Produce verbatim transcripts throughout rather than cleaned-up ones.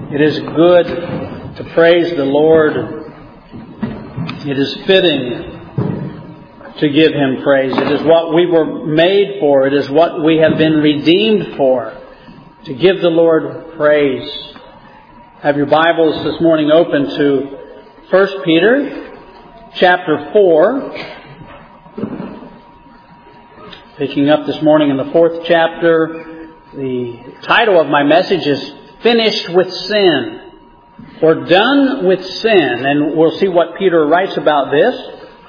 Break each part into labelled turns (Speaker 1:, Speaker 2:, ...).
Speaker 1: It is good to praise the Lord. It is fitting to give Him praise. It is what we were made for. It is what we have been redeemed for. To give the Lord praise. Have your Bibles this morning open to First Peter chapter four. Picking up this morning in the fourth chapter. The title of my message is Finished with Sin, or Done with Sin. And we'll see what Peter writes about this.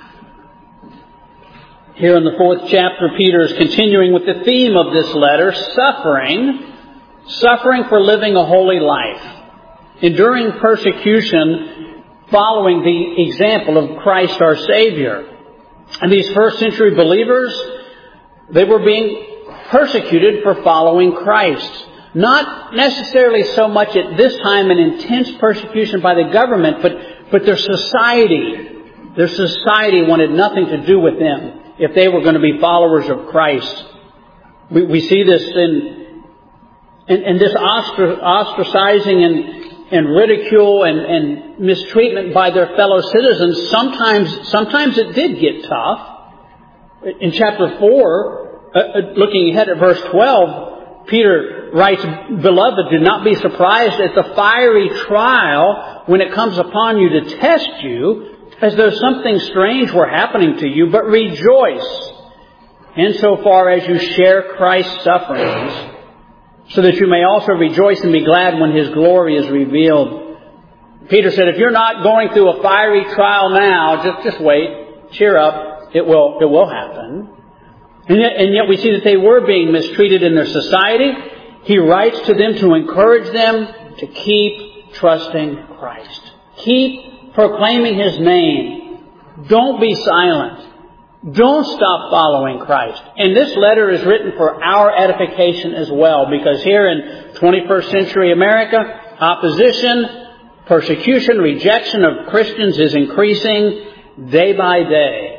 Speaker 1: Here in the fourth chapter, Peter is continuing with the theme of this letter, suffering, suffering for living a holy life, enduring persecution following the example of Christ our Savior. And these first century believers, they were being persecuted for following Christ. Not necessarily so much at this time an intense persecution by the government, but, but their society, their society wanted nothing to do with them if they were going to be followers of Christ. We, we see this in, in, in this ostracizing and, and ridicule and, and mistreatment by their fellow citizens. Sometimes, sometimes it did get tough. In chapter four, uh, looking ahead at verse twelve, Peter writes, "Beloved, do not be surprised at the fiery trial when it comes upon you to test you, as though something strange were happening to you, but rejoice insofar as you share Christ's sufferings, so that you may also rejoice and be glad when His glory is revealed." Peter said, if you're not going through a fiery trial now, just, just wait, cheer up, it will, it will happen. And yet, and yet we see that they were being mistreated in their society. He writes to them to encourage them to keep trusting Christ. Keep proclaiming His name. Don't be silent. Don't stop following Christ. And this letter is written for our edification as well, because here in twenty-first century America, opposition, persecution, rejection of Christians is increasing day by day.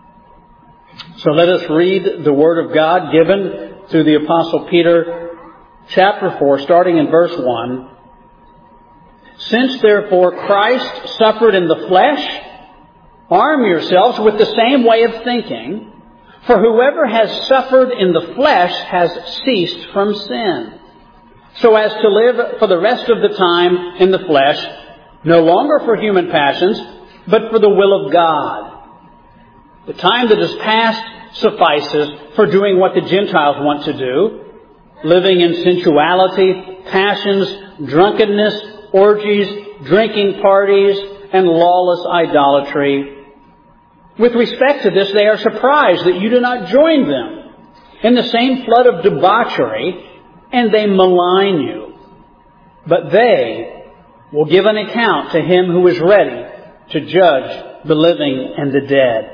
Speaker 1: So let us read the Word of God given through the Apostle Peter, chapter four, starting in verse one. "Since therefore Christ suffered in the flesh, arm yourselves with the same way of thinking, for whoever has suffered in the flesh has ceased from sin, so as to live for the rest of the time in the flesh, no longer for human passions, but for the will of God. The time that is past suffices for doing what the Gentiles want to do, living in sensuality, passions, drunkenness, orgies, drinking parties, and lawless idolatry. With respect to this, they are surprised that you do not join them in the same flood of debauchery, and they malign you. But they will give an account to Him who is ready to judge the living and the dead."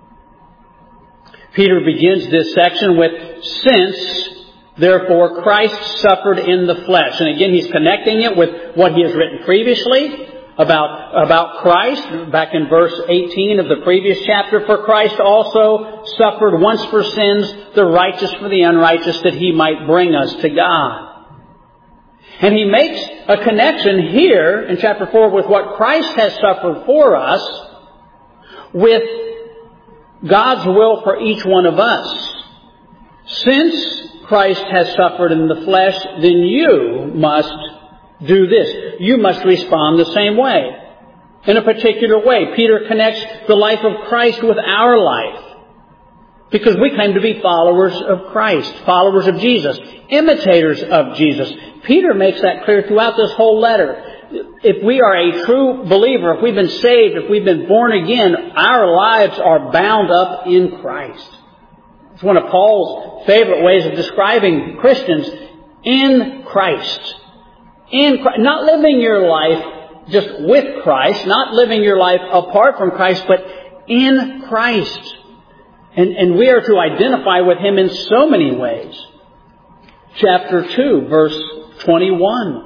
Speaker 1: Peter begins this section with, "Since, therefore, Christ suffered in the flesh." And again, he's connecting it with what he has written previously about, about Christ. Back in verse eighteen of the previous chapter, "For Christ also suffered once for sins, the righteous for the unrighteous, that He might bring us to God." And he makes a connection here in chapter four with what Christ has suffered for us with God's will for each one of us. Since Christ has suffered in the flesh, then you must do this. You must respond the same way, in a particular way. Peter connects the life of Christ with our life, because we claim to be followers of Christ, followers of Jesus, imitators of Jesus. Peter makes that clear throughout this whole letter. If we are a true believer, if we've been saved, if we've been born again, our lives are bound up in Christ. It's one of Paul's favorite ways of describing Christians. In Christ. In Christ. Not living your life just with Christ, not living your life apart from Christ, but in Christ. And, and we are to identify with Him in so many ways. Chapter two, verse twenty-one.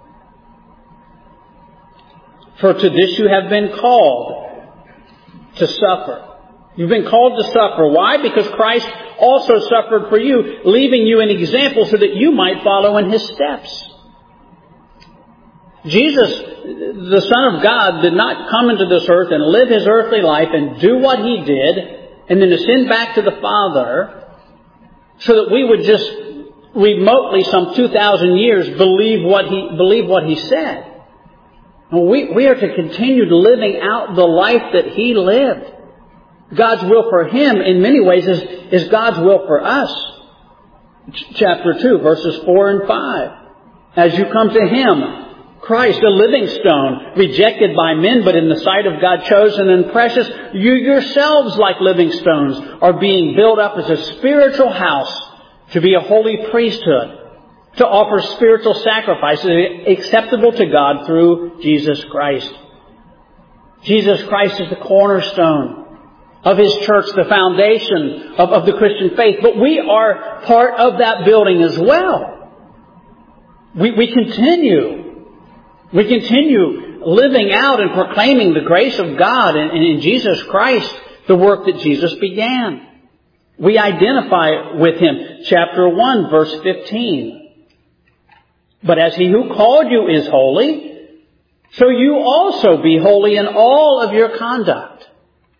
Speaker 1: "For to this you have been called, to suffer." You've been called to suffer. Why? Because Christ also suffered for you, leaving you an example so that you might follow in His steps. Jesus, the Son of God, did not come into this earth and live His earthly life and do what He did and then ascend back to the Father so that we would just remotely, some two thousand years, believe what He, believe what He said. We, we are to continue living out the life that He lived. God's will for Him, in many ways, is, is God's will for us. Chapter two, verses four and five. As you come to Him, Christ, a living stone, rejected by men, but in the sight of God chosen and precious, you yourselves, like living stones, are being built up as a spiritual house to be a holy priesthood, to offer spiritual sacrifices acceptable to God through Jesus Christ. Jesus Christ is the cornerstone of His church, the foundation of, of the Christian faith. But we are part of that building as well. We, we continue. We continue living out and proclaiming the grace of God and, and in Jesus Christ, the work that Jesus began. We identify with Him. Chapter one, verse fifteen. But as He who called you is holy, so you also be holy in all of your conduct.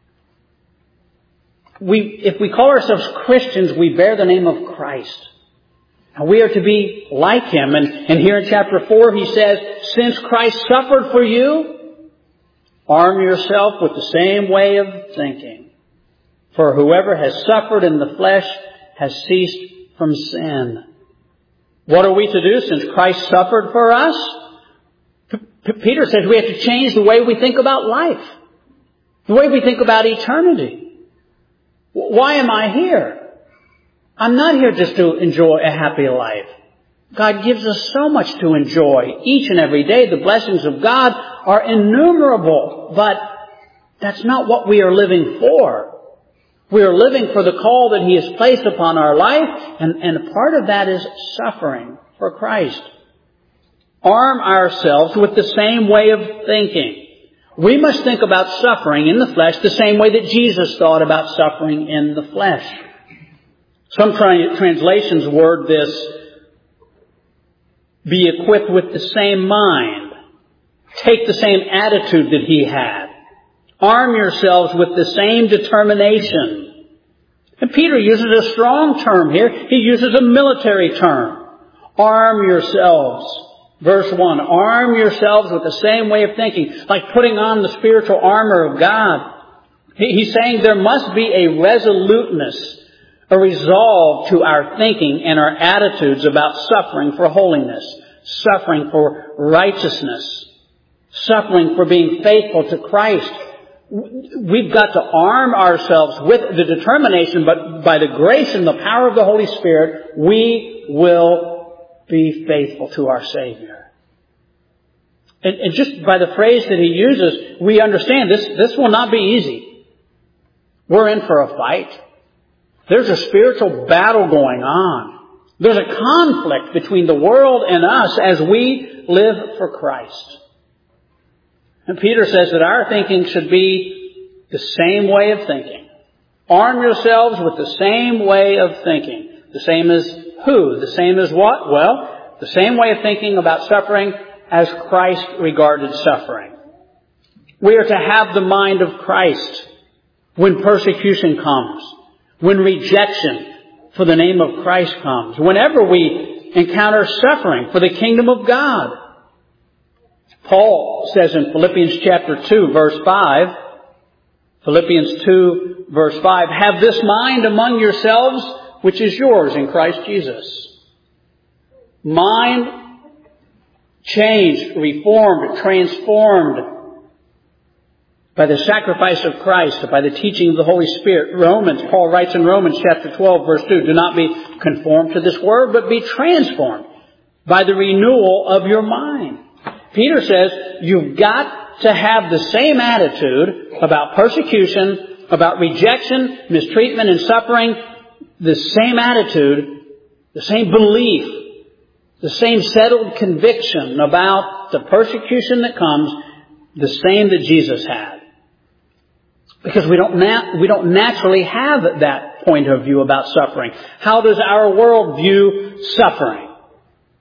Speaker 1: We, if we call ourselves Christians, we bear the name of Christ. And we are to be like Him. And, and here in chapter four, He says, since Christ suffered for you, arm yourself with the same way of thinking. For whoever has suffered in the flesh has ceased from sin. What are we to do since Christ suffered for us? P- Peter says we have to change the way we think about life. The way we think about eternity. Why am I here? I'm not here just to enjoy a happy life. God gives us so much to enjoy each and every day. The blessings of God are innumerable, but that's not what we are living for. We are living for the call that He has placed upon our life, and, and a part of that is suffering for Christ. Arm ourselves with the same way of thinking. We must think about suffering in the flesh the same way that Jesus thought about suffering in the flesh. Some tra- translations word this, be equipped with the same mind. Take the same attitude that He had. Arm yourselves with the same determination. And Peter uses a strong term here. He uses a military term. Arm yourselves. Verse one, arm yourselves with the same way of thinking, like putting on the spiritual armor of God. He's saying there must be a resoluteness, a resolve to our thinking and our attitudes about suffering for holiness, suffering for righteousness, suffering for being faithful to Christ. We've got to arm ourselves with the determination, but by the grace and the power of the Holy Spirit, we will be faithful to our Savior. And, and just by the phrase that he uses, we understand this, this will not be easy. We're in for a fight. There's a spiritual battle going on. There's a conflict between the world and us as we live for Christ. And Peter says that our thinking should be the same way of thinking. Arm yourselves with the same way of thinking. The same as who? The same as what? Well, the same way of thinking about suffering as Christ regarded suffering. We are to have the mind of Christ when persecution comes, when rejection for the name of Christ comes, whenever we encounter suffering for the kingdom of God. Paul says in Philippians chapter two, verse five, Philippians two, verse five, have this mind among yourselves, which is yours in Christ Jesus. Mind changed, reformed, transformed by the sacrifice of Christ, by the teaching of the Holy Spirit. Romans, Paul writes in Romans chapter twelve, verse two, do not be conformed to this world, but be transformed by the renewal of your mind. Peter says you've got to have the same attitude about persecution, about rejection, mistreatment, and suffering, the same attitude, the same belief, the same settled conviction about the persecution that comes, the same that Jesus had. Because we don't nat- we don't naturally have that point of view about suffering. How does our world view suffering?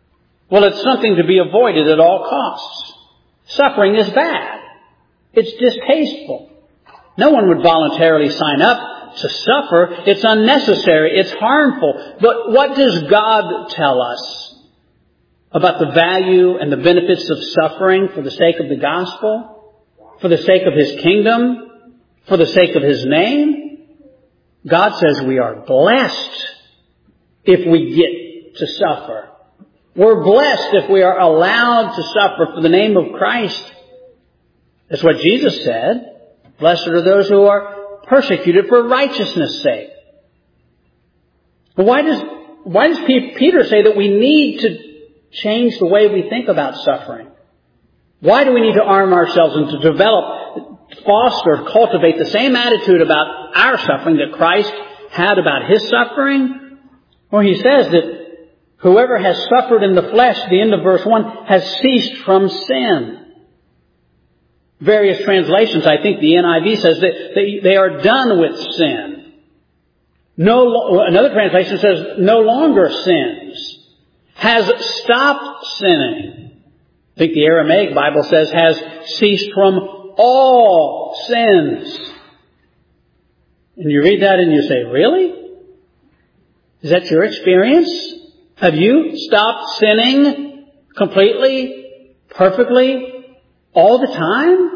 Speaker 1: Well, it's something to be avoided at all costs. Suffering is bad. It's distasteful. No one would voluntarily sign up to suffer. It's unnecessary. It's harmful. But what does God tell us about the value and the benefits of suffering for the sake of the gospel, for the sake of His kingdom, for the sake of His name? God says we are blessed if we get to suffer. We're blessed if we are allowed to suffer for the name of Christ. That's what Jesus said. Blessed are those who are persecuted for righteousness' sake. But why does, why does Peter say that we need to change the way we think about suffering? Why do we need to arm ourselves and to develop, foster, cultivate the same attitude about our suffering that Christ had about His suffering? Well, He says that whoever has suffered in the flesh, the end of verse one, has ceased from sin. Various translations, I think the N I V says that they, they are done with sin. No, another translation says no longer sins. Has stopped sinning. I think the Aramaic Bible says has ceased from all sins. And you read that and you say, really? Is that your experience? Have you stopped sinning completely, perfectly, all the time?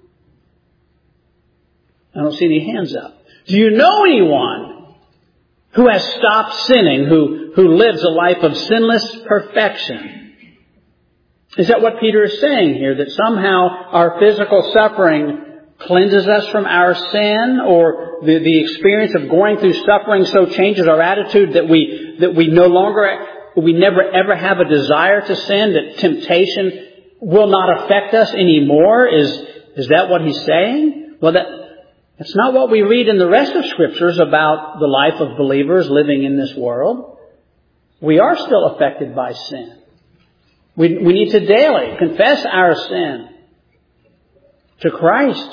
Speaker 1: I don't see any hands up. Do you know anyone who has stopped sinning, who, who lives a life of sinless perfection? Is that what Peter is saying here? That somehow our physical suffering cleanses us from our sin, or the, the experience of going through suffering so changes our attitude that we, that we no longer, we never ever have a desire to sin, that temptation will not affect us anymore? Is, is that what he's saying? Well, that, that's not what we read in the rest of Scriptures about the life of believers living in this world. We are still affected by sin. We, we need to daily confess our sin to Christ.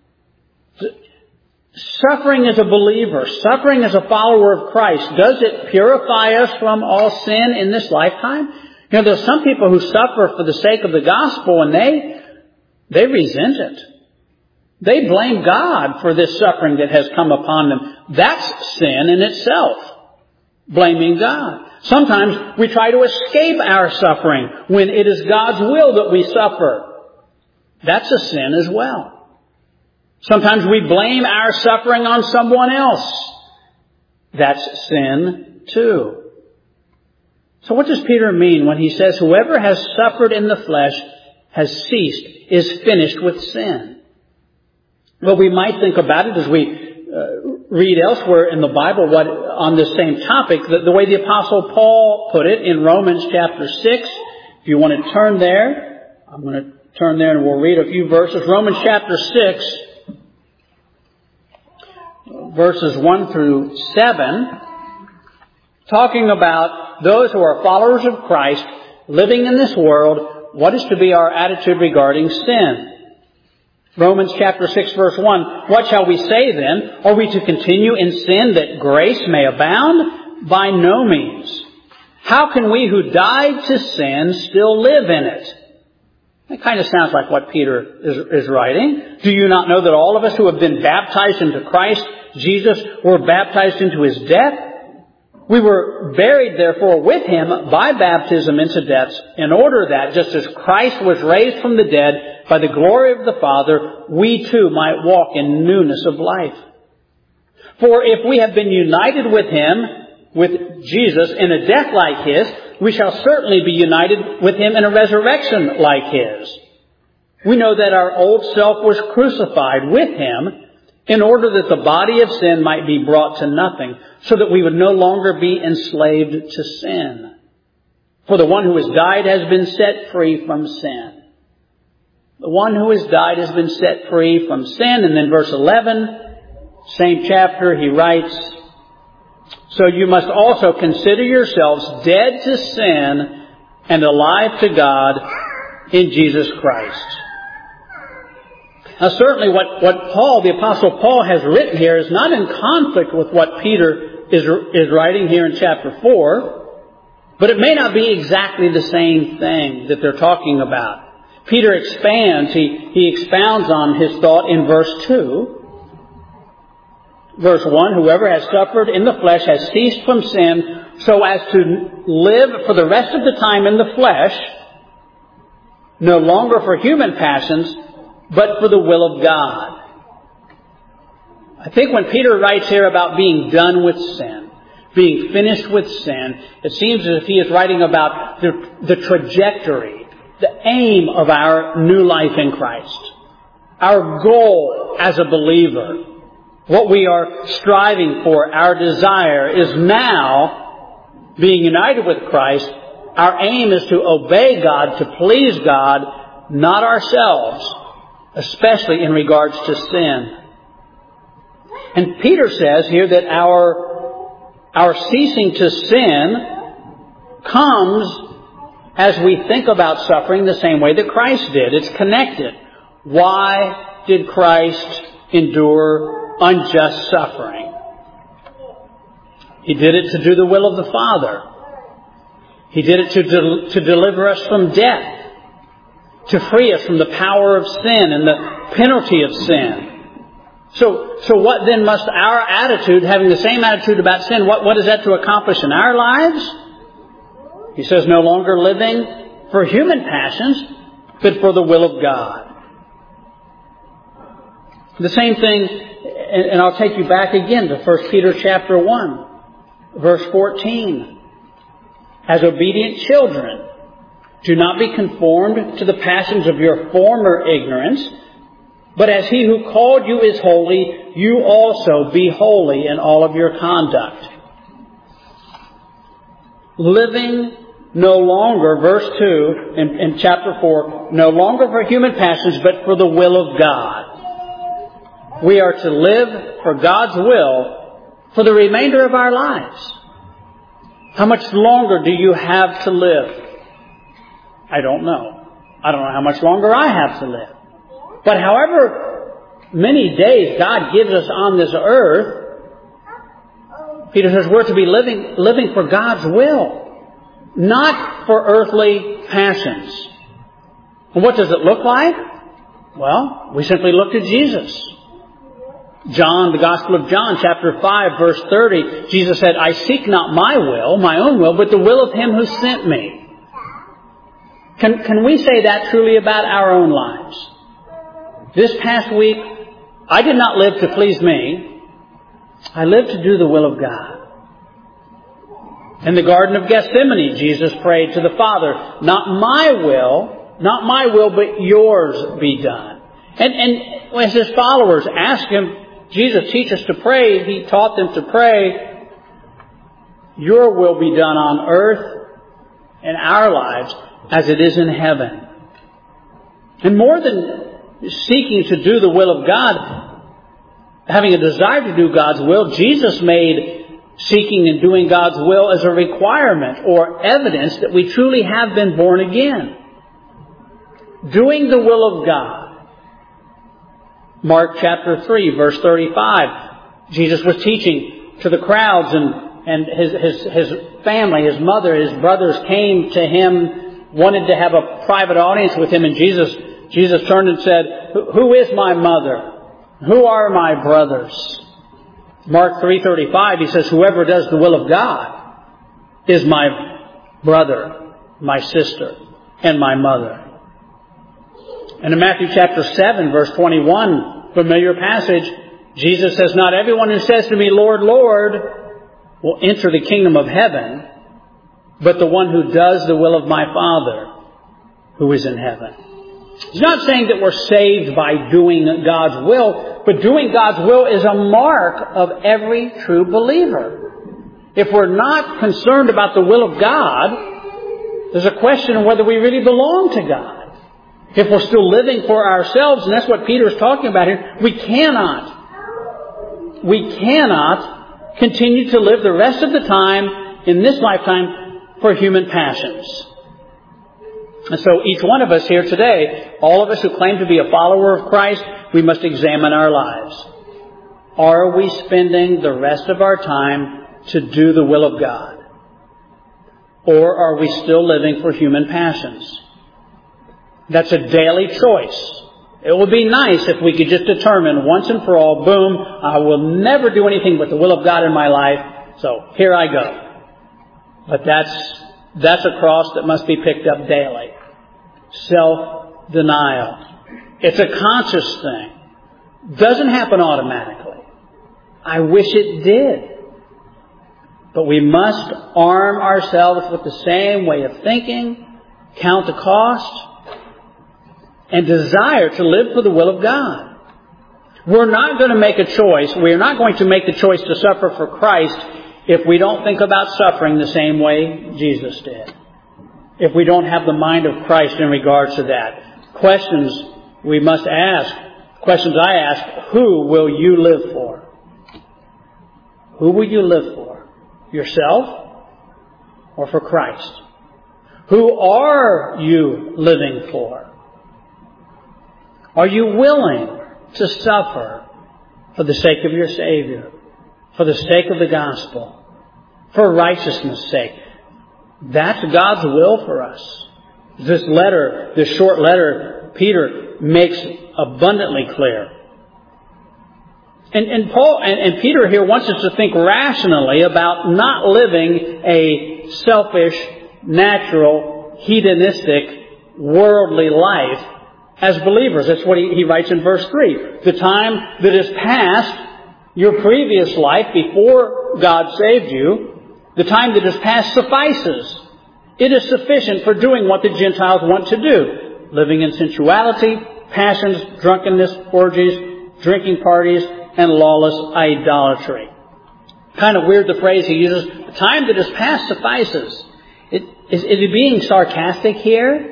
Speaker 1: Suffering as a believer, suffering as a follower of Christ, does it purify us from all sin in this lifetime? You know, there's some people who suffer for the sake of the gospel and they, they resent it. They blame God for this suffering that has come upon them. That's sin in itself. Blaming God. Sometimes we try to escape our suffering when it is God's will that we suffer. That's a sin as well. Sometimes we blame our suffering on someone else. That's sin too. So what does Peter mean when he says, whoever has suffered in the flesh has ceased, is finished with sin? Well, we might think about it as we uh, read elsewhere in the Bible what on this same topic, the, the way the Apostle Paul put it in Romans chapter six. If you want to turn there, I'm going to turn there and we'll read a few verses. Romans chapter six, verses one through seven, talking about those who are followers of Christ living in this world. What is to be our attitude regarding sin? Romans chapter six verse one, what shall we say then? Are we to continue in sin that grace may abound? By no means. How can we who died to sin still live in it? That kind of sounds like what Peter is, is writing. Do you not know that all of us who have been baptized into Christ Jesus were baptized into His death? We were buried, therefore, with Him by baptism into death, in order that, just as Christ was raised from the dead by the glory of the Father, we too might walk in newness of life. For if we have been united with Him, with Jesus, in a death like His, we shall certainly be united with Him in a resurrection like His. We know that our old self was crucified with Him, in order that the body of sin might be brought to nothing, so that we would no longer be enslaved to sin. For the one who has died has been set free from sin. The one who has died has been set free from sin. And then verse eleven, same chapter, he writes, so you must also consider yourselves dead to sin and alive to God in Jesus Christ. Now certainly what, what Paul, the Apostle Paul has written here is not in conflict with what Peter is, is writing here in chapter four. But it may not be exactly the same thing that they're talking about. Peter expands, he, he expounds on his thought in verse two. Verse one, whoever has suffered in the flesh has ceased from sin so as to live for the rest of the time in the flesh, no longer for human passions, but for the will of God. I think when Peter writes here about being done with sin, being finished with sin, it seems as if he is writing about the, the trajectory, the aim of our new life in Christ. Our goal as a believer, what we are striving for, our desire is now, being united with Christ, our aim is to obey God, to please God, not ourselves, especially in regards to sin. And Peter says here that our, our ceasing to sin comes as we think about suffering the same way that Christ did. It's connected. Why did Christ endure unjust suffering? He did it to do the will of the Father. He did it to, de- to deliver us from death, to free us from the power of sin and the penalty of sin. So, so what then must our attitude, having the same attitude about sin, what, what is that to accomplish in our lives? He says, no longer living for human passions, but for the will of God. The same thing, and I'll take you back again to First Peter chapter one, verse fourteen. As obedient children, do not be conformed to the passions of your former ignorance, but as He who called you is holy, you also be holy in all of your conduct. Living no longer, verse two in, in chapter four, no longer for human passions, but for the will of God. We are to live for God's will for the remainder of our lives. How much longer do you have to live? I don't know. I don't know how much longer I have to live. But however many days God gives us on this earth, Peter says we're to be living, living for God's will, not for earthly passions. And what does it look like? Well, we simply look to Jesus. John, the Gospel of John, chapter five, verse thirty, Jesus said, I seek not my will, my own will, but the will of Him who sent me. Can, can we say that truly about our own lives? This past week, I did not live to please me. I lived to do the will of God. In the Garden of Gethsemane, Jesus prayed to the Father, not my will, not my will, but yours be done. And, and as His followers asked Him, Jesus, teach us to pray, He taught them to pray, your will be done on earth in our lives as it is in heaven. And more than seeking to do the will of God, having a desire to do God's will, Jesus made seeking and doing God's will as a requirement or evidence that we truly have been born again. Doing the will of God. Mark chapter three, verse thirty-five. Jesus was teaching to the crowds, and, and his, his, his family, his mother, his brothers came to Him, wanted to have a private audience with Him, and Jesus Jesus turned and said, who is my mother? Who are my brothers? Mark three thirty-five, He says, whoever does the will of God is my brother, my sister, and my mother. And in Matthew chapter seven, verse twenty-one, familiar passage, Jesus says, not everyone who says to me, Lord, Lord, will enter the kingdom of heaven, but the one who does the will of my Father who is in heaven. He's not saying that we're saved by doing God's will, but doing God's will is a mark of every true believer. If we're not concerned about the will of God, there's a question of whether we really belong to God. If we're still living for ourselves, and that's what Peter is talking about here, we cannot, we cannot continue to live the rest of the time in this lifetime for human passions. And so each one of us here today, all of us who claim to be a follower of Christ, we must examine our lives. Are we spending the rest of our time to do the will of God? Or are we still living for human passions? That's a daily choice. It would be nice if we could just determine once and for all, boom, I will never do anything but the will of God in my life, so here I go. But that's, that's a cross that must be picked up daily. Self-denial. It's a conscious thing. Doesn't happen automatically. I wish it did. But we must arm ourselves with the same way of thinking, count the cost, and desire to live for the will of God. We're not going to make a choice. We're not going to make the choice to suffer for Christ if we don't think about suffering the same way Jesus did. If we don't have the mind of Christ in regards to that. Questions we must ask. Questions I ask, who will you live for? Who will you live for? Yourself or for Christ? Who are you living for? Are you willing to suffer for the sake of your Savior, for the sake of the gospel, for righteousness' sake? That's God's will for us. This letter, this short letter, Peter makes abundantly clear. And, and Paul and, and Peter here wants us to think rationally about not living a selfish, natural, hedonistic, worldly life as believers. That's what he, he writes in verse three. The time that is past, your previous life before God saved you, the time that is past suffices. It is sufficient for doing what the Gentiles want to do. Living in sensuality, passions, drunkenness, orgies, drinking parties, and lawless idolatry. Kind of weird the phrase he uses. The time that is past suffices. It, is, is he being sarcastic here?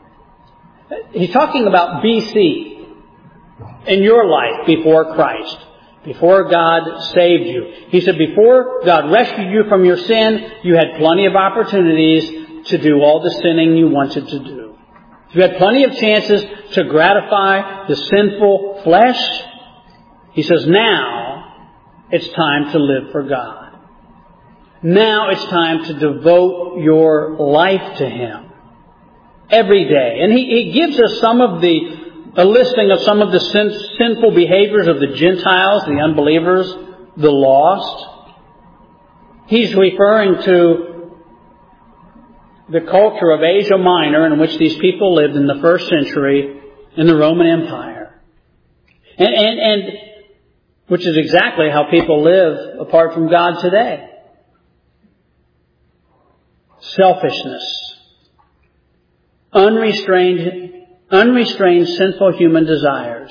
Speaker 1: He's talking about B C. In your life before Christ. Before God saved you. He said before God rescued you from your sin, you had plenty of opportunities to do all the sinning you wanted to do. You had plenty of chances to gratify the sinful flesh. He says, now it's time to live for God. Now it's time to devote your life to Him. Every day. And he, he gives us some of the, a listing of some of the sin, sinful behaviors of the Gentiles, the unbelievers, the lost. He's referring to the culture of Asia Minor in which these people lived in the first century in the Roman Empire. And, and, and which is exactly how people live apart from God today. Selfishness. Unrestrained, unrestrained sinful human desires.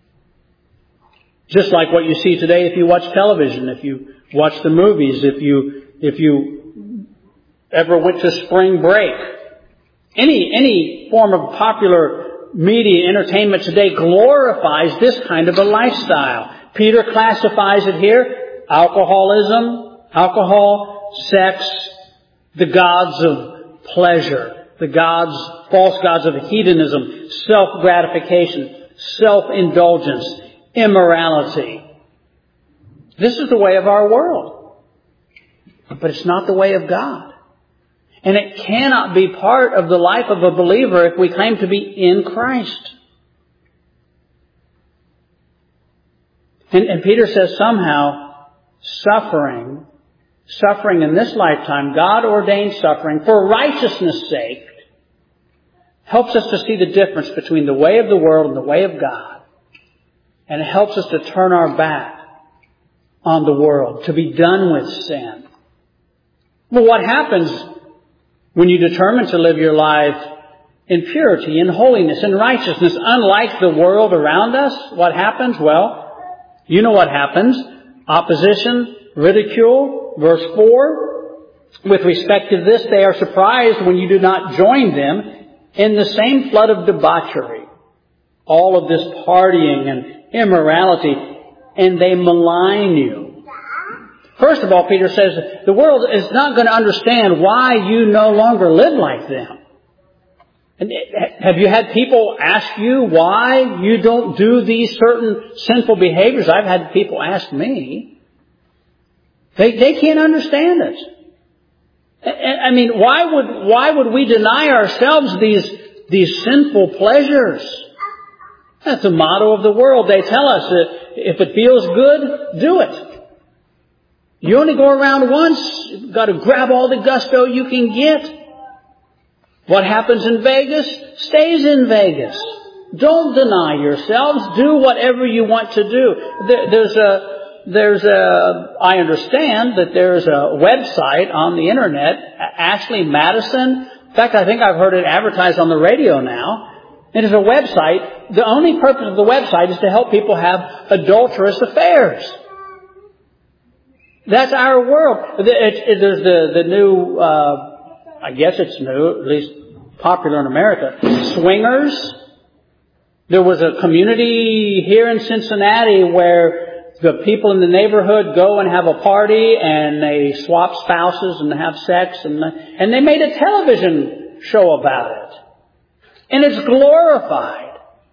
Speaker 1: Just like what you see today if you watch television, if you watch the movies, if you, if you ever went to spring break. Any, any form of popular media entertainment today glorifies this kind of a lifestyle. Peter classifies it here. Alcoholism, alcohol, sex, the gods of pleasure, the gods, false gods of hedonism, self-gratification, self-indulgence, immorality. This is the way of our world. But it's not the way of God. And it cannot be part of the life of a believer if we claim to be in Christ. And, and Peter says somehow suffering, suffering in this lifetime, God-ordained suffering for righteousness' sake, helps us to see the difference between the way of the world and the way of God. And it helps us to turn our back on the world, to be done with sin. Well, what happens when you determine to live your life in purity, in holiness, in righteousness, unlike the world around us? What happens? Well, you know what happens. Opposition, ridicule. Verse four. With respect to this, they are surprised when you do not join them in the same flood of debauchery. All of this partying and immorality, and they malign you. First of all, Peter says the world is not going to understand why you no longer live like them. And have you had people ask you why you don't do these certain sinful behaviors? I've had people ask me. They, they can't understand it. I mean, why would, why would we deny ourselves these, these sinful pleasures? That's the motto of the world. They tell us that if it feels good, do it. You only go around once. You've got to grab all the gusto you can get. What happens in Vegas stays in Vegas. Don't deny yourselves. Do whatever you want to do. There, there's a, there's a, I understand that there's a website on the internet, Ashley Madison. In fact, I think I've heard it advertised on the radio now. It is a website. The only purpose of the website is to help people have adulterous affairs. That's our world. It, it, there's the, the new, uh, I guess it's new, at least popular in America, swingers. There was a community here in Cincinnati where the people in the neighborhood go and have a party and they swap spouses and have sex and, and they made a television show about it. And it's glorified.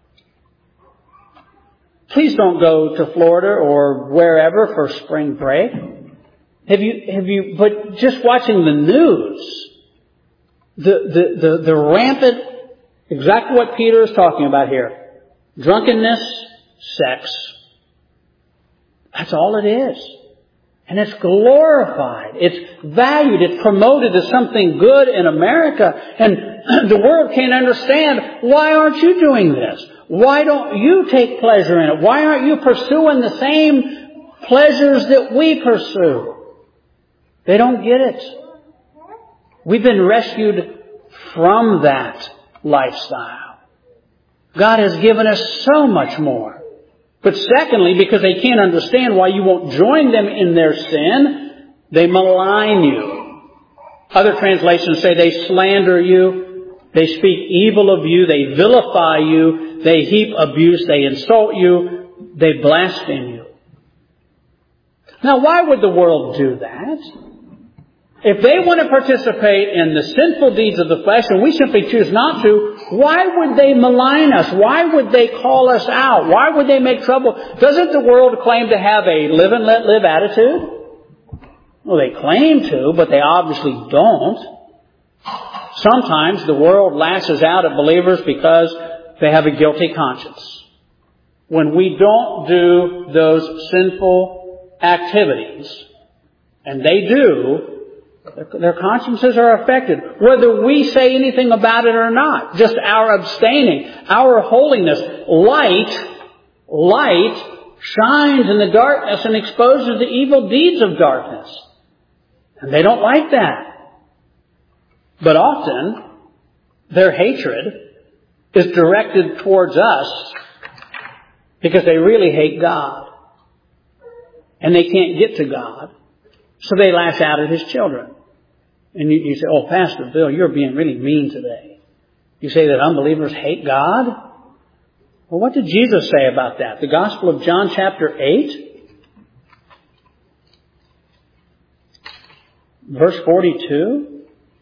Speaker 1: Please don't go to Florida or wherever for spring break. Have you, have you, but just watching the news, the, the, the, the rampant, exactly what Peter is talking about here. Drunkenness, sex. That's all it is. And it's glorified. It's valued. It's promoted as something good in America. And the world can't understand, why aren't you doing this? Why don't you take pleasure in it? Why aren't you pursuing the same pleasures that we pursue? They don't get it. We've been rescued from that lifestyle. God has given us so much more. But secondly, because they can't understand why you won't join them in their sin, they malign you. Other translations say they slander you, they speak evil of you, they vilify you, they heap abuse, they insult you, they blaspheme you. Now, why would the world do that? If they want to participate in the sinful deeds of the flesh and we simply choose not to, why would they malign us? Why would they call us out? Why would they make trouble? Doesn't the world claim to have a live and let live attitude? Well, they claim to, but they obviously don't. Sometimes the world lashes out at believers because they have a guilty conscience. When we don't do those sinful activities, and they do, their consciences are affected, whether we say anything about it or not. Just our abstaining, our holiness. Light, light shines in the darkness and exposes the evil deeds of darkness. And they don't like that. But often, their hatred is directed towards us because they really hate God. And they can't get to God. So they lash out at His children. And you, you say, oh, Pastor Bill, you're being really mean today. You say that unbelievers hate God? Well, what did Jesus say about that? The Gospel of John chapter eight, verse forty-two.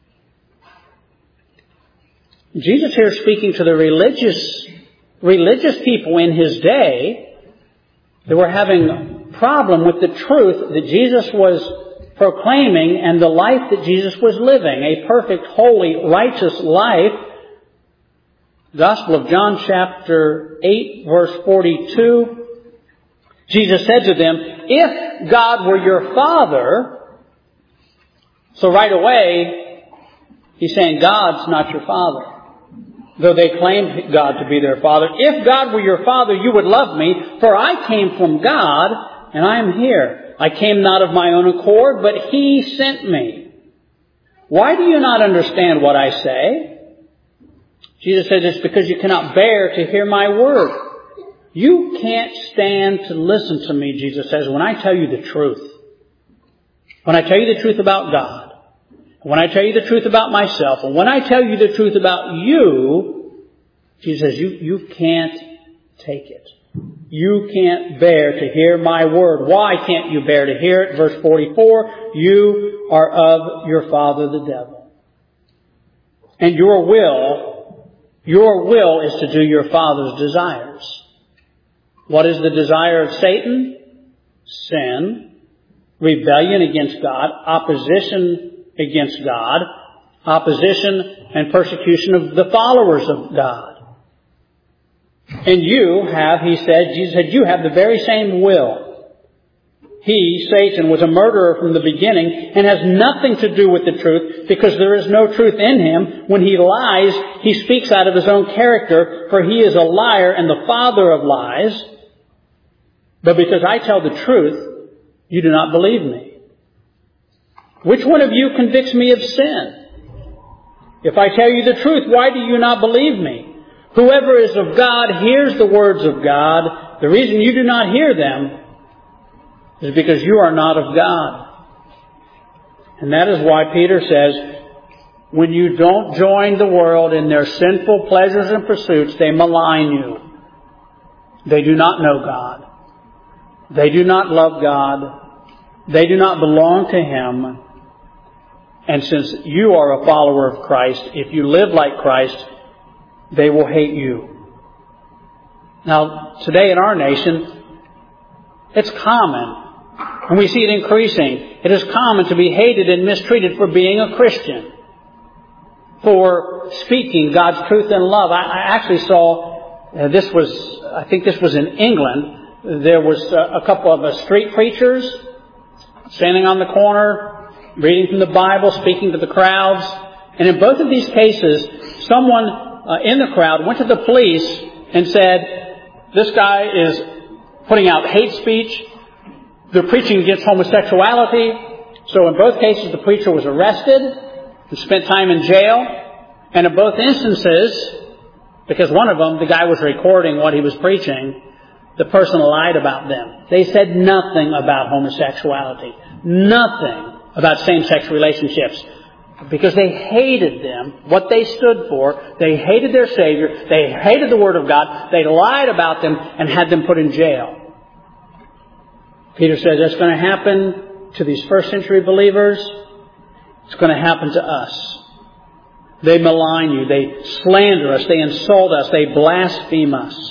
Speaker 1: Jesus here is speaking to the religious, religious people in His day that were having a problem with the truth that Jesus was proclaiming and the life that Jesus was living, a perfect, holy, righteous life. Gospel of John chapter eight, verse forty-two. Jesus said to them, if God were your Father, so right away, He's saying God's not your Father. Though they claimed God to be their Father. If God were your Father, you would love me, for I came from God and I am here. I came not of my own accord, but He sent me. Why do you not understand what I say? Jesus says it's because you cannot bear to hear my word. You can't stand to listen to me, Jesus says, when I tell you the truth. When I tell you the truth about God. When I tell you the truth about myself. And when I tell you the truth about you, Jesus says, you, you can't take it. You can't bear to hear my word. Why can't you bear to hear it? Verse forty-four, you are of your father the devil. And your will, your will is to do your father's desires. What is the desire of Satan? Sin, rebellion against God, opposition against God, opposition and persecution of the followers of God. And you have, he said, Jesus said, you have the very same will. He, Satan, was a murderer from the beginning and has nothing to do with the truth because there is no truth in him. When he lies, he speaks out of his own character, for he is a liar and the father of lies. But because I tell the truth, you do not believe me. Which one of you convicts me of sin? If I tell you the truth, why do you not believe me? Whoever is of God hears the words of God. The reason you do not hear them is because you are not of God. And that is why Peter says, when you don't join the world in their sinful pleasures and pursuits, they malign you. They do not know God. They do not love God. They do not belong to Him. And since you are a follower of Christ, if you live like Christ, they will hate you. Now, today in our nation, it's common, and we see it increasing. It is common to be hated and mistreated for being a Christian, for speaking God's truth in love. I, I actually saw, uh, this was, I think this was in England, there was uh, a couple of uh, street preachers standing on the corner, reading from the Bible, speaking to the crowds. And in both of these cases, someone uh, in the crowd went to the police and said, this guy is putting out hate speech. They're preaching against homosexuality. So in both cases, the preacher was arrested and spent time in jail. And in both instances, because one of them, the guy was recording what he was preaching, the person lied about them. They said nothing about homosexuality. Nothing about same-sex relationships. Because they hated them, what they stood for. They hated their Savior. They hated the Word of God. They lied about them and had them put in jail. Peter says that's going to happen to these first century believers. It's going to happen to us. They malign you. They slander us. They insult us. They blaspheme us.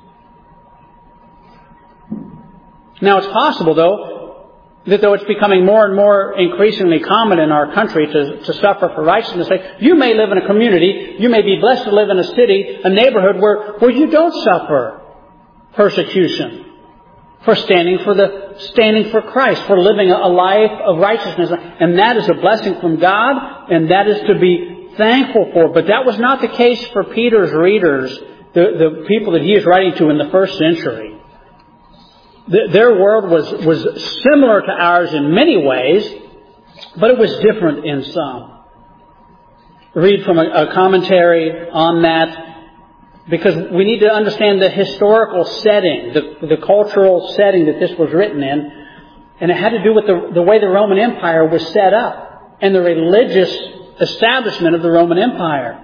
Speaker 1: Now it's possible, though, that though it's becoming more and more increasingly common in our country to, to suffer for righteousness' sake, you may live in a community, you may be blessed to live in a city, a neighborhood where, where you don't suffer persecution for standing for the standing for Christ, for living a life of righteousness. And that is a blessing from God, and that is to be thankful for. But that was not the case for Peter's readers, the, the people that he is writing to in the first century. Their world was, was similar to ours in many ways, but it was different in some. Read from a, a commentary on that, because we need to understand the historical setting, the, the cultural setting that this was written in. And it had to do with the, the way the Roman Empire was set up and the religious establishment of the Roman Empire.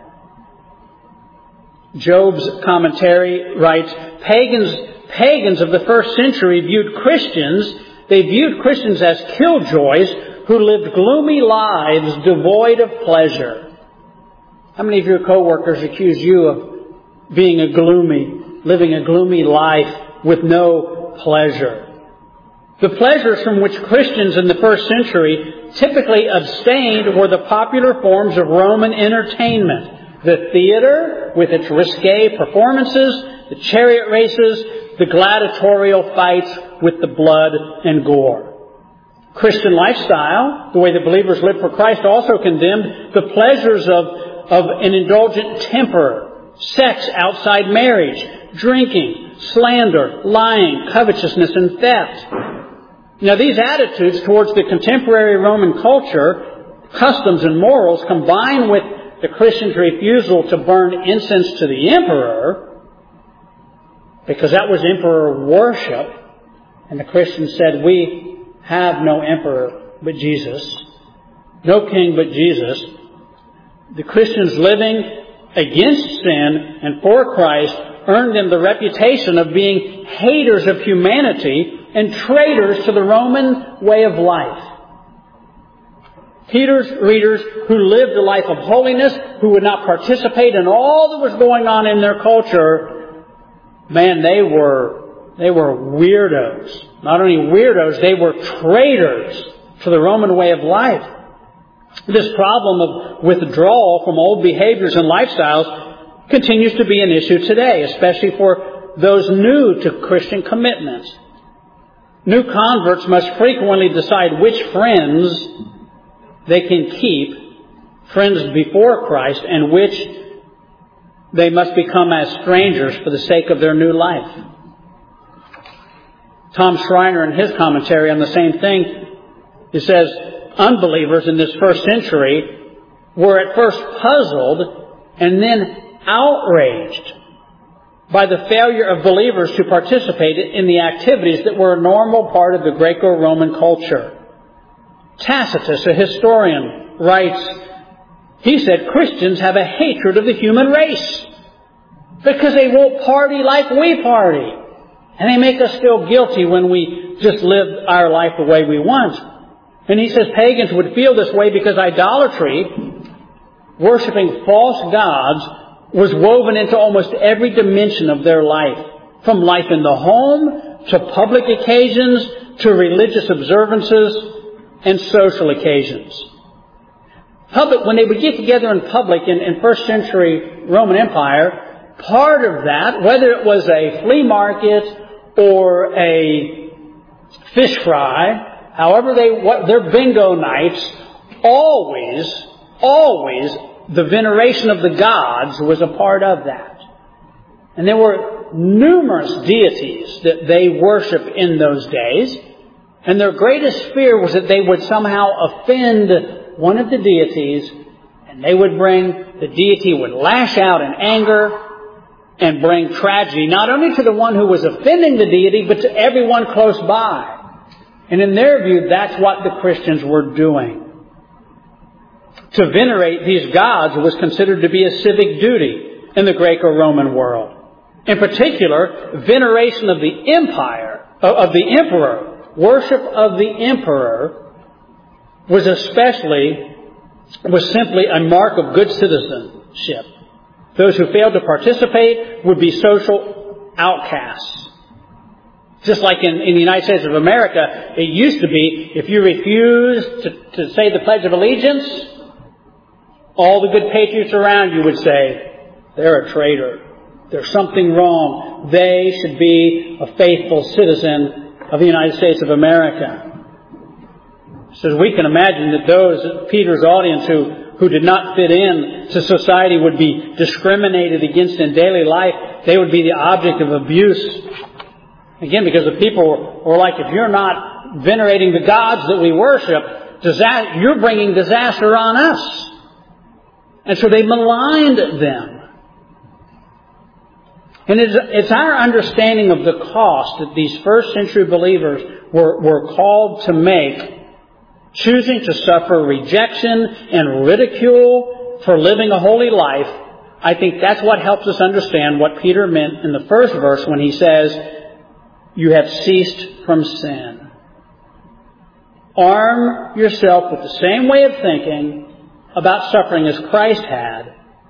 Speaker 1: Job's commentary writes, Pagans Pagans of the first century viewed Christians, they viewed Christians as killjoys who lived gloomy lives devoid of pleasure. How many of your co-workers accuse you of being a gloomy, living a gloomy life with no pleasure? The pleasures from which Christians in the first century typically abstained were the popular forms of Roman entertainment. The theater with its risque performances, the chariot races, the gladiatorial fights with the blood and gore. Christian lifestyle, the way the believers lived for Christ, also condemned the pleasures of, of an indulgent temper, sex outside marriage, drinking, slander, lying, covetousness, and theft. Now, these attitudes towards the contemporary Roman culture, customs, and morals, combined with the Christians' refusal to burn incense to the emperor, because that was emperor worship, and the Christians said, we have no emperor but Jesus, no king but Jesus. The Christians living against sin and for Christ earned them the reputation of being haters of humanity and traitors to the Roman way of life. Peter's readers who lived a life of holiness, who would not participate in all that was going on in their culture, man, they were, they were weirdos. Not only weirdos, they were traitors to the Roman way of life. This problem of withdrawal from old behaviors and lifestyles continues to be an issue today, especially for those new to Christian commitments. New converts must frequently decide which friends they can keep, friends before Christ, and which they must become as strangers for the sake of their new life. Tom Schreiner, in his commentary on the same thing, he says, unbelievers in this first century were at first puzzled and then outraged by the failure of believers to participate in the activities that were a normal part of the Greco-Roman culture. Tacitus, a historian, writes, he said, Christians have a hatred of the human race because they won't party like we party. And they make us feel guilty when we just live our life the way we want. And he says pagans would feel this way because idolatry, worshiping false gods, was woven into almost every dimension of their life. From life in the home, to public occasions, to religious observances, and social occasions. Public, when they would get together in public in, in first century Roman Empire, part of that, whether it was a flea market or a fish fry, however they, what, their bingo nights, always, always, the veneration of the gods was a part of that. And there were numerous deities that they worshiped in those days. And their greatest fear was that they would somehow offend one of the deities, and they would bring, the deity would lash out in anger and bring tragedy, not only to the one who was offending the deity, but to everyone close by. And in their view, that's what the Christians were doing. To venerate these gods was considered to be a civic duty in the Greco-Roman world. In particular, veneration of the empire, of the emperor, worship of the emperor was especially, was simply a mark of good citizenship. Those who failed to participate would be social outcasts. Just like in, in the United States of America, it used to be, if you refused to, to say the Pledge of Allegiance, all the good patriots around you would say, they're a traitor. There's something wrong. They should be a faithful citizen of the United States of America. So we can imagine that those, Peter's audience who, who did not fit in to society would be discriminated against in daily life. They would be the object of abuse. Again, because the people were like, if you're not venerating the gods that we worship, disaster, you're bringing disaster on us. And so they maligned them. And it's, it's our understanding of the cost that these first century believers were, were called to make, choosing to suffer rejection and ridicule for living a holy life. I think that's what helps us understand what Peter meant in the first verse when he says, you have ceased from sin. Arm yourself with the same way of thinking about suffering as Christ had.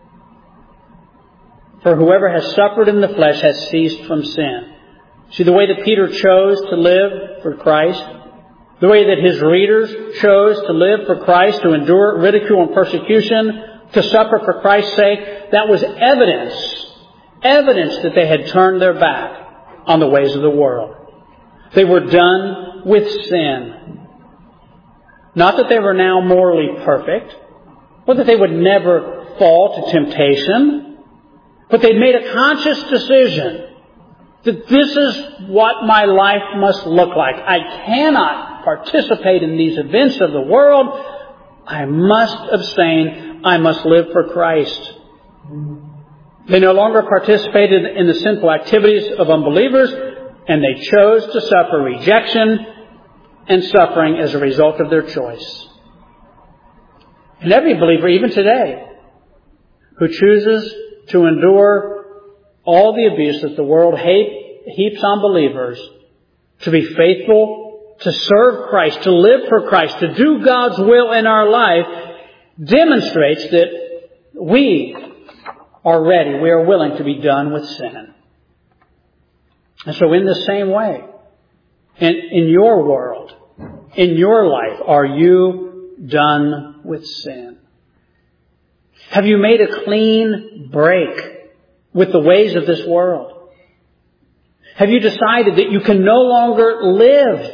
Speaker 1: For whoever has suffered in the flesh has ceased from sin. See, the way that Peter chose to live for Christ, the way that his readers chose to live for Christ, to endure ridicule and persecution, to suffer for Christ's sake, that was evidence, evidence that they had turned their back on the ways of the world. They were done with sin. Not that they were now morally perfect, or that they would never fall to temptation, but they'd made a conscious decision that this is what my life must look like. I cannot participate in these events of the world. I must abstain. I must live for Christ. They no longer participated in the sinful activities of unbelievers, and they chose to suffer rejection and suffering as a result of their choice. And every believer, even today, who chooses to endure all the abuse that the world hate, heaps on believers, to be faithful, to serve Christ, to live for Christ, to do God's will in our life, demonstrates that we are ready, we are willing to be done with sin. And so in the same way, in, in your world, in your life, are you done with sin? Have you made a clean break with the ways of this world? Have you decided that you can no longer live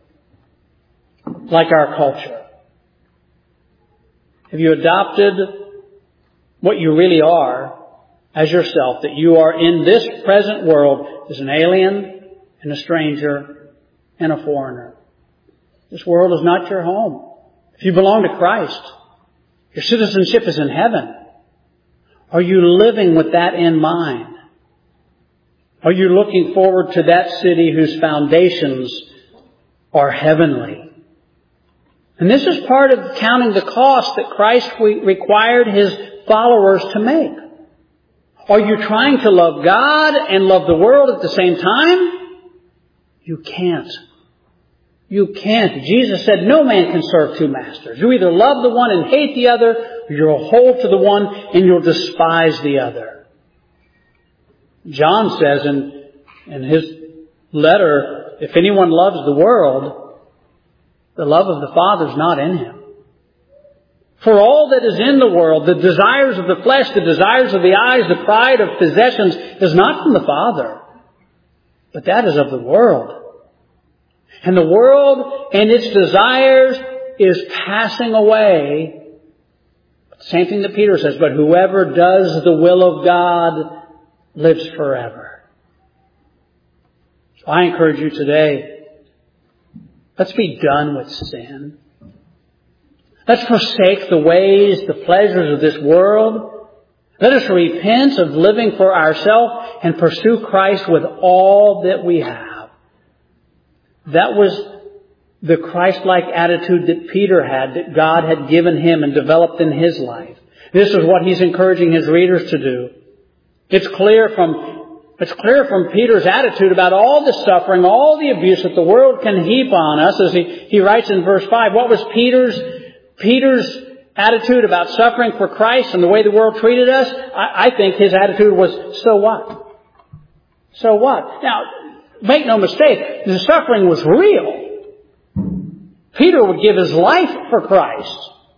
Speaker 1: like our culture? Have you adopted what you really are as yourself, that you are in this present world as an alien and a stranger and a foreigner? This world is not your home. If you belong to Christ, your citizenship is in heaven. Are you living with that in mind? Are you looking forward to that city whose foundations are heavenly? And this is part of counting the cost that Christ required His followers to make. Are you trying to love God and love the world at the same time? You can't. You can't. Jesus said no man can serve two masters. You either love the one and hate the other, or you'll hold to the one and you'll despise the other. John says in, in his letter, if anyone loves the world, the love of the Father is not in him. For all that is in the world, the desires of the flesh, the desires of the eyes, the pride of possessions, is not from the Father, but that is of the world. And the world and its desires is passing away. Same thing that Peter says, but whoever does the will of God lives forever. So I encourage you today, let's be done with sin. Let's forsake the ways, the pleasures of this world. Let us repent of living for ourselves and pursue Christ with all that we have. That was the Christ-like attitude that Peter had, that God had given him and developed in his life. This is what he's encouraging his readers to do. It's clear from It's clear from Peter's attitude about all the suffering, all the abuse that the world can heap on us, as he, he writes in verse five. What was Peter's, Peter's attitude about suffering for Christ and the way the world treated us? I, I think his attitude was, so what? So what? Now, make no mistake, the suffering was real. Peter would give his life for Christ.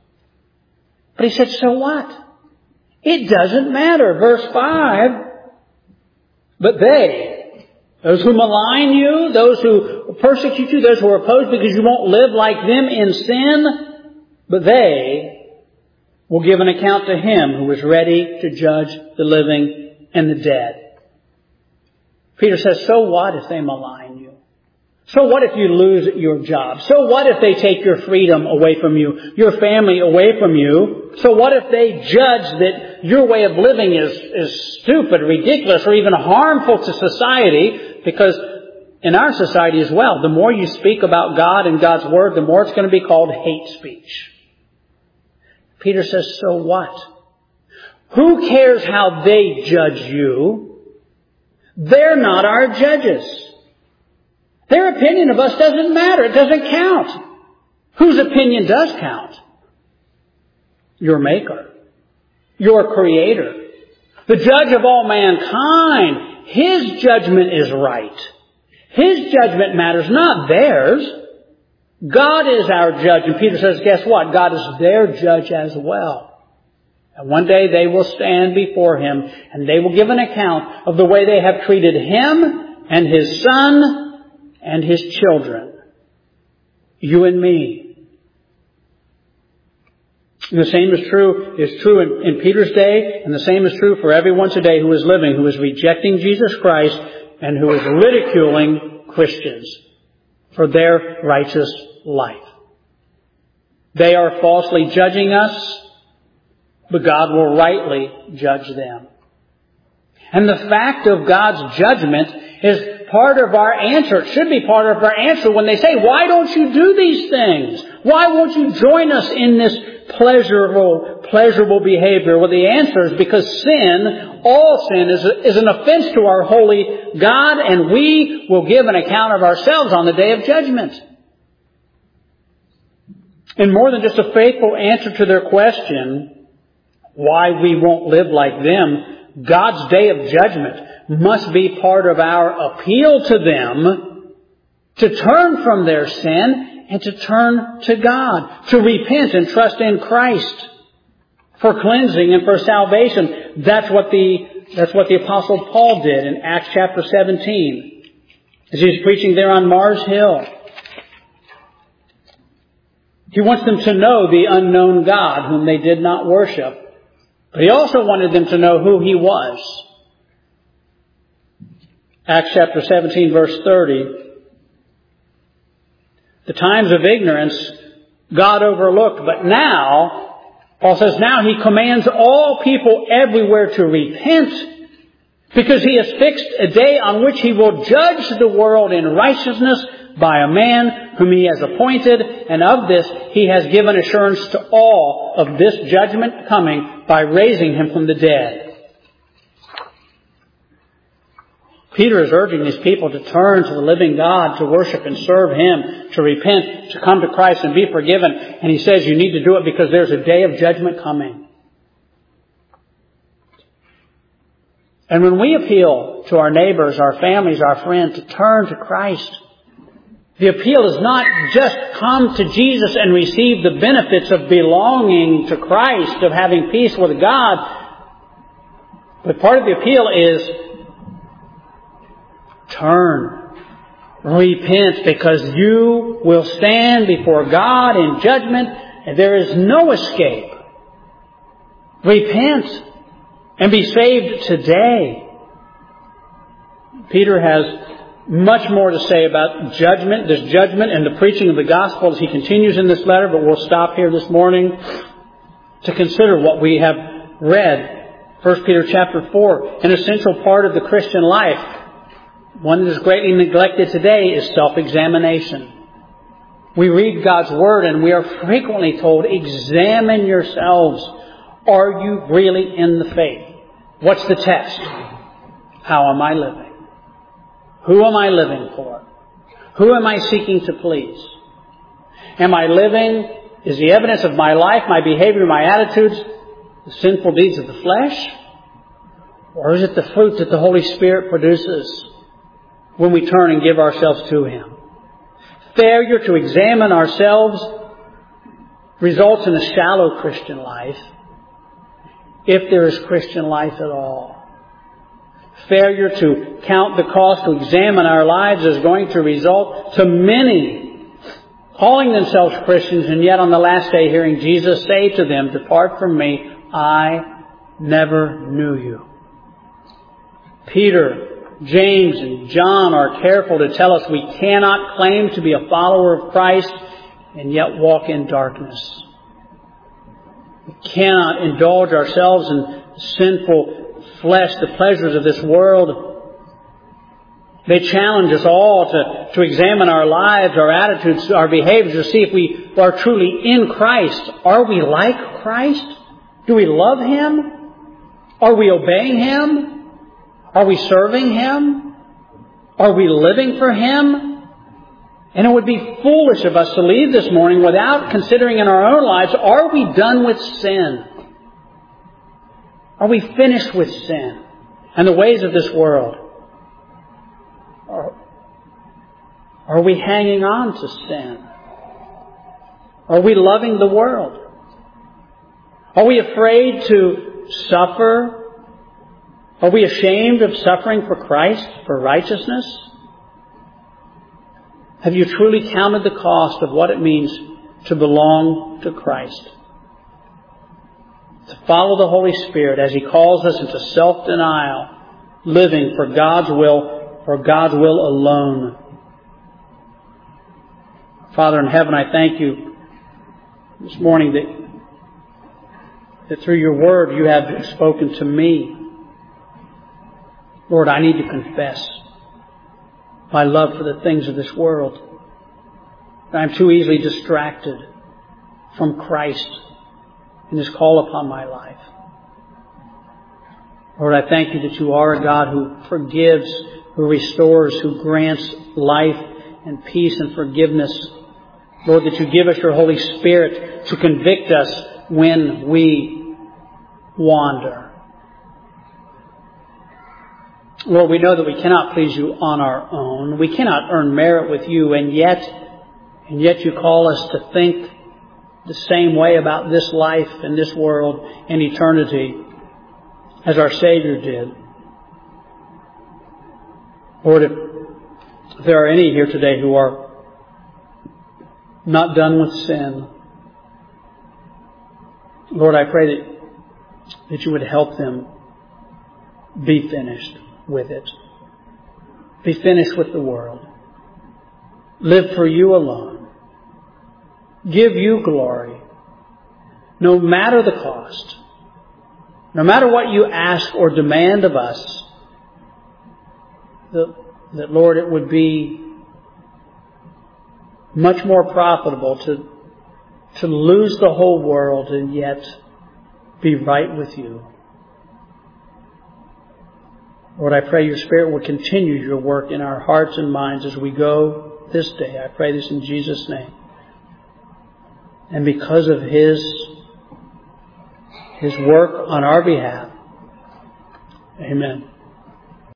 Speaker 1: But he said, so what? It doesn't matter. Verse five. But they, those who malign you, those who persecute you, those who are opposed because you won't live like them in sin, but they will give an account to Him who is ready to judge the living and the dead. Peter says, so what if they malign you? So what if you lose your job? So what if they take your freedom away from you, your family away from you? So what if they judge that your way of living is, is stupid, ridiculous, or even harmful to society? Because in our society as well, the more you speak about God and God's Word, the more it's going to be called hate speech. Peter says, so what? Who cares how they judge you? They're not our judges. Their opinion of us doesn't matter. It doesn't count. Whose opinion does count? Your Maker. Your Creator. The Judge of all mankind. His judgment is right. His judgment matters, not theirs. God is our judge. And Peter says, guess what? God is their judge as well. And one day they will stand before Him and they will give an account of the way they have treated Him and His Son and His children. You and me. And the same is true, is true in, in Peter's day, and the same is true for everyone today who is living, who is rejecting Jesus Christ and who is ridiculing Christians for their righteous life. They are falsely judging us, but God will rightly judge them. And the fact of God's judgment is part of our answer. It should be part of our answer when they say, why don't you do these things? Why won't you join us in this pleasurable, pleasurable behavior? Well, the answer is because sin, all sin, is, is an offense to our holy God, and we will give an account of ourselves on the day of judgment. And more than just a faithful answer to their question, why we won't live like them, God's day of judgment must be part of our appeal to them to turn from their sin and to turn to God, to repent and trust in Christ for cleansing and for salvation. That's what the, that's what the Apostle Paul did in Acts chapter seventeen, as he was preaching there on Mars Hill. He wants them to know the unknown God whom they did not worship. But he also wanted them to know who He was. Acts chapter seventeen, verse thirty. The times of ignorance God overlooked, but now, Paul says, now He commands all people everywhere to repent, because He has fixed a day on which He will judge the world in righteousness by a man whom He has appointed, and of this He has given assurance to all of this judgment coming by raising Him from the dead. Peter is urging these people to turn to the living God, to worship and serve Him, to repent, to come to Christ and be forgiven. And he says you need to do it because there's a day of judgment coming. And when we appeal to our neighbors, our families, our friends to turn to Christ, the appeal is not just come to Jesus and receive the benefits of belonging to Christ, of having peace with God. But part of the appeal is turn, repent, because you will stand before God in judgment and there is no escape. Repent and be saved today. Peter has much more to say about judgment, this judgment and the preaching of the gospel as he continues in this letter, but we'll stop here this morning to consider what we have read. First Peter chapter four, an essential part of the Christian life, one that is greatly neglected today, is self-examination. We read God's Word and we are frequently told, examine yourselves. Are you really in the faith? What's the test? How am I living? Who am I living for? Who am I seeking to please? Am I living, is the evidence of my life, my behavior, my attitudes, the sinful deeds of the flesh? Or is it the fruit that the Holy Spirit produces when we turn and give ourselves to Him? Failure to examine ourselves results in a shallow Christian life, if there is Christian life at all. Failure to count the cost to examine our lives is going to result to many calling themselves Christians and yet on the last day hearing Jesus say to them, depart from me, I never knew you. Peter, James, and John are careful to tell us we cannot claim to be a follower of Christ and yet walk in darkness. We cannot indulge ourselves in sinful flesh, the pleasures of this world. They challenge us all to, to examine our lives, our attitudes, our behaviors, to see if we are truly in Christ. Are we like Christ? Do we love Him? Are we obeying Him? Are we serving Him? Are we living for Him? And it would be foolish of us to leave this morning without considering in our own lives, are we done with sin? Are we finished with sin and the ways of this world? Or are we hanging on to sin? Are we loving the world? Are we afraid to suffer? Are we ashamed of suffering for Christ, for righteousness? Have you truly counted the cost of what it means to belong to Christ? To follow the Holy Spirit as He calls us into self-denial, living for God's will, for God's will alone. Father in heaven, I thank You this morning that, that through Your Word You have spoken to me. Lord, I need to confess my love for the things of this world. I'm too easily distracted from Christ and His call upon my life. Lord, I thank You that You are a God who forgives, who restores, who grants life and peace and forgiveness. Lord, that You give us Your Holy Spirit to convict us when we wander. Lord, we know that we cannot please You on our own. We cannot earn merit with You, and yet, And yet you call us to think the same way about this life and this world and eternity as our Savior did. Lord, if, if there are any here today who are not done with sin, Lord, I pray that, that you would help them be finished with it. Be finished with the world. Live for you alone. Give you glory. No matter the cost. No matter what you ask or demand of us. That, that Lord, it would be much more profitable to, to lose the whole world and yet be right with you. Lord, I pray your Spirit will continue your work in our hearts and minds as we go this day. I pray this in Jesus' name. And because of His, His work on our behalf. Amen.